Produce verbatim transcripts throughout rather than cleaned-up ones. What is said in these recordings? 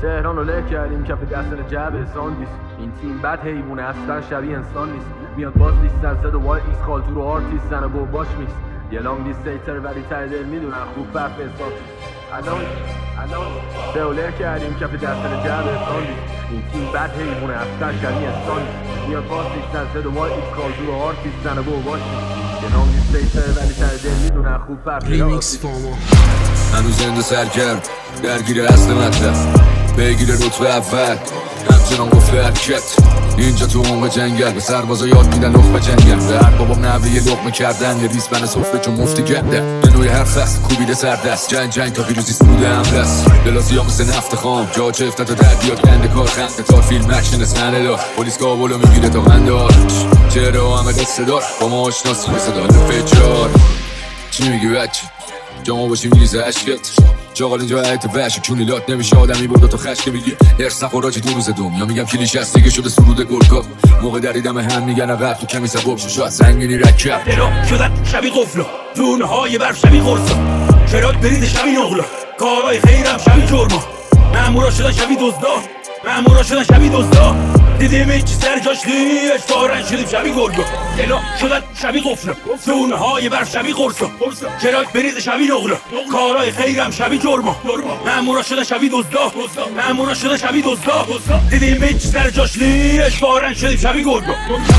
تهران رو له کردیم کف دستن جعب ساندیس. این تیم بد حیوونه اصلا شبیه انسان نیست. میاد باز لیست از زد و وای ایکس خالتور و آرتیست زن و باش میکس. یه لانگ لیستیتر ولی ته دل میدونن خوب برف حساب الان الان سه کردیم کف دستن جعب ساندیس. این تیم بد حیوونه اصلا شبیه انسان نیست. میاد باز لیست از زد و وای ایکس خالتور و آرتیست زن و باش میکس. یه لانگ لیستیتر ولی ته دل میدونن خوب برف ریمیکس فاما هنوز زنده سرگرد درگیر اصل مطلب بگیره رتبه اول همچنان گفته حرکت اینجا تو عمق جنگل به سربازا یاد میدن لقمه جنگل به هر بابام نوه یه لقمه کردن یه ریز بن صفره چون مفتی گردن به نوع هر فصل کوبیده سردست جنگ جنگ تا پیروزی سوده هم دست بلازی ها مثل نفت خام جا چفته تا دردیات گنده کار خنده تا فیلم اکشن اسمنه دار پلیس کابلو میگیره تا غندار چهره همه دسته دار با ما آشناسی مثل داده فجار چی میگی بچه جامعه باشی میریزه عشقت چاقال اینجا حیط وحش کونیلات نمیشه آدمی برده تا خشک میگی هرس نخوراجی دو روز دنیا میگم کلیش هست دیگه شده سرود گرگا موقع دریدم هم میگن عقب تو کمی سبب شو شاید سنگینی رکب دلا شدن شبی قفلا دونه های برف شبی قرصا شرات برید شبی نغلا کارای خیرم شبی جرما مامورا شدن شبی دزدا مامورا شدن شبی دزدا دیدیم ایچی سر جاش لیش فارن شدیم شبی گرگا دلا شدن شبی قفلا دونه های برف شبی قرصا شرات برید شبی نغلا کارای خیرم شبی جرما مامورا شدن شبی دزدا مامورا شدن شبی دزدا دیدیم ایچی سر جاش لیش فارن شدیم شبی گرگا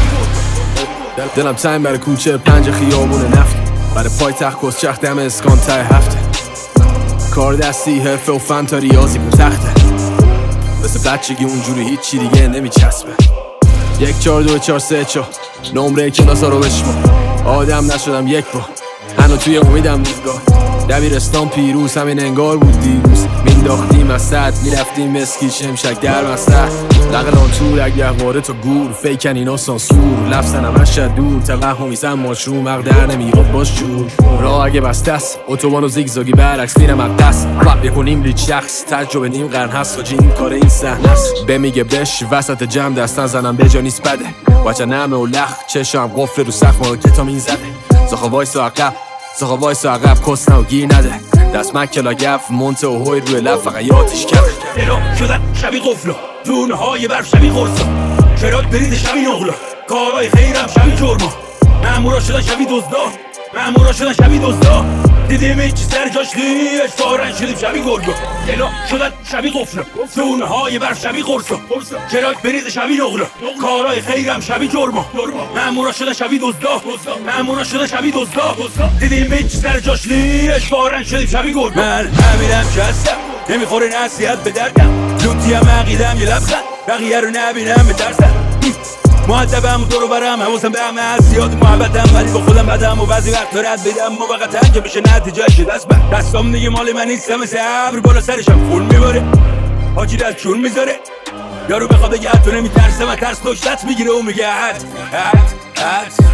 دلم تایم برای کوچه پنج خیابون نفت برای پای تخت کسچخ دم اسکان ته هفته کار دستی حرفه و فن تا ریاضی پون تخته مثل بچگی اونجوری هیچی دیگه نمیچسبه یک چار دو چار سه چار نمره کلاسا رو بشما آدم نشدم یک با هنو توی امیدم نگاه دبیرستان پیروز همین انگار بود دیروز مینداختیم از سد میرفتیم مسکی شمشک در مسد لقلان تور اگه واره تا گور فیکن اینا سانسور لفظن همش شد دور توهمی زن ماشروم مغ در نمیاد باش جور راه اگه بسته است اتوبان و زیگزاگی برعکس میرم اقدس رب یکنیم لیچ شخص تجربه نیم قرن هست و این کار این صحنه است بمیگه بش وسط جمع دستن زنم به جا نیست بده وچه نمه و لخ چشم قفل رو سخت ما کتامین زده زاخا وایس و عقب زاخا وایس و عقب کسنه و گیر نده دست مکلا گف مونته و هوی روی لب فقط یادش کف دلا شدن شبی قفلا دونه های برف شبی قرصا شرات برید شبی نغلا کارای خیرم شبی جرما مامورا شدن شبی دزدا مامورا شدن شبی دزدا دیدیم ایچی سر جاش لیش فارن شدیم شبی گرگا دلا شدن شبی قفلا دونه های برف شبی قرصا شرات برید شبی نغلا کارای خیرم شبی جرما مامورا شدن شبی دزدا مامورا شدن شبی دزدا دیدیم ایچی سر جاش لیش فارن شدیم شبی گرگا من همینم که هستم نمیخوره نصیحت به دردم لوتیم عقیدم یه لبخند بقیه رو نبینم بترسم مؤدبم دورو برم حواسم به همه از زیاد محبتم ولی با خودم بدم و بعضی وقت رد بدم موقتا که بشه نتیجهش دست بر دستام دیگه مال من نیستم مثل ابر بالا سرشم خون میباره حاجی در چون میذاره یارو بخواد بگه تو نمیترسه و ترس دشتت میگیره و میگه حد حد حد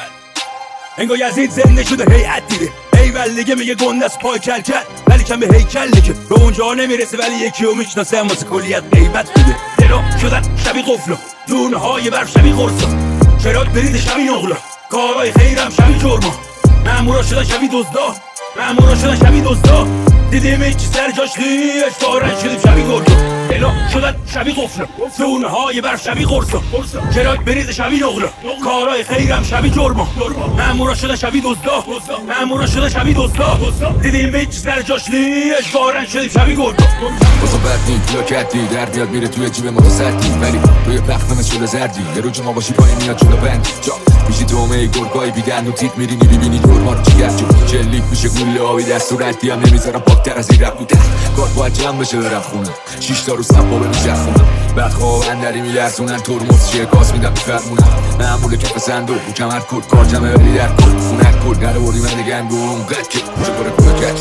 انگار یزید زنده شده هیئت دیده ایول دیگه میگه گنده از پای کل کل ولی کم به هیکل دیگه به اونجا نمیرسه ولی یکی رو میشناسه هم واسه کلیت قیمت میده دلا شدن شبی قفلا دونه های برف شبی قرصا شرات برید شبی نغلا کارای خیرم شبی جرما مامورا شدن شبی دزدا مامورا شدن شبی دزدا دیدیم ایچی سر جاش لیش فارن شدیم شبی گرگا دلا شدن شبی قفلا دونه های برف شبی قرصا شرات برید شبی نغلا کارای خیرم شبی جرما مامورا شدن شبی دزدا مامورا شدن شبی دزدا دیدیم ایچی سر جاش لیش فارن شدیم شبی گرگا بازا بد نید یا کدی در بیاد میره توی جیب ما سردی ولی توی پخت نمت شده زردی یه رو جمع باشی پایین میاد جلو بند جا میشی تومه گرگای بیدن و تیت میری میبینی دور ما رو چیگر جو چلیک میشه گوله آبی دست و ردی هم نمیذارم پاکتر از این رب بوده کار باید جمع بشه برم خونه شیش تا رو سبابه میشه خونه بدخواه اندری میلرزونن ترمز چیه گاز میدم میفرمونم معمول کف صندوق رو کمر کود کار جمعه ولی در کل خونک کل نره بردی من دگنگم قد که چه باره کنه کچ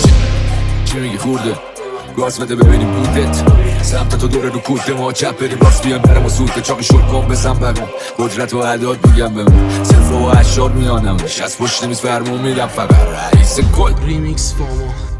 چی میگی خورده گاز بده ببینیم بودت سمت تو دوره رو کوده ما چپ بریم راست بیان برم و سوده چاقی شل کن بزن بگم قدرت و عداد میگم بمون صرف و اشار میانم از پشت میز فرمون میرم فقط رئیس کل ریمیکس فاما